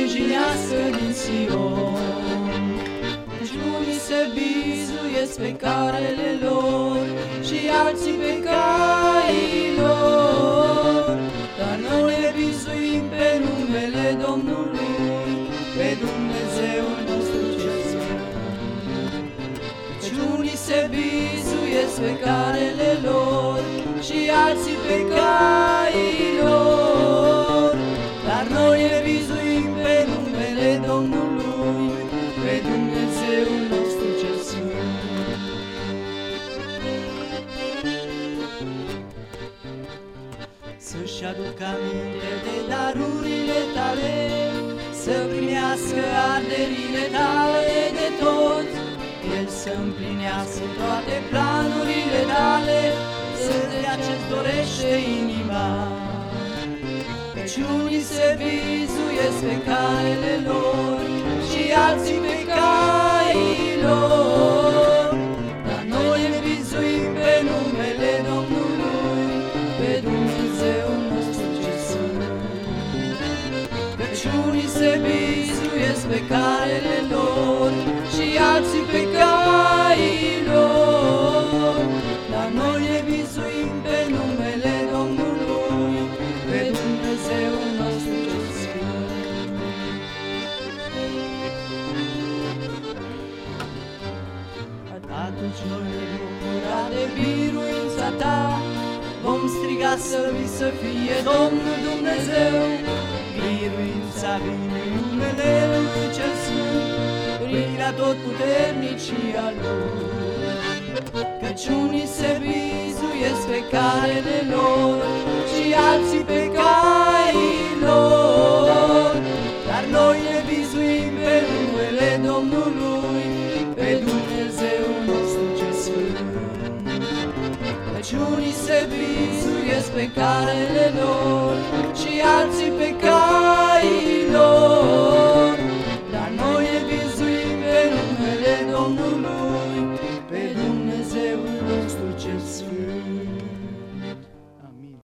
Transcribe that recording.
jinească din Sion. Căci unii se bizuiesc pe carele lor și alții pe caii lor, dar noi ne bizuim pe numele Domnului, pe Dumnezeul nostru cel Sfânt. Căci unii se bizuiesc pe carele lor și alții pe caii lor, dar noi ne bizuim pe numele Domnului, pe Dumnezeul nostru cel Sfânt. Să-și aducă aminte de darurile tale, să primească arderile tale de tot, El să împlinească toate planurile tale, să dea ce-ți dorește inima. Căci unii se bizuiesc pe caile lor și alții pe caii lor, dar noi ne bizuim pe numele Domnului, pe Dumnezeul nostru cel Sfânt. Căci unii se bizuiesc pe caile lor și alții pe caii lor, dar noi ne bizuim pe numele Domnului, pe Dumnezeul nostru cel Sfânt. Atunci noi ne bucura de biruința ta, vom striga să fie Domnul Dumnezeu. Biruința vine în numele Lui cel Sfânt, prin atotputernicia Lui. Căci unii se bizuiesc pe carele lor și alții pe caii lor, dar noi ne bizuim pe numele Domnului, pe Dumnezeul nostru cel Sfânt. Căci unii se bizuiesc pe carele lor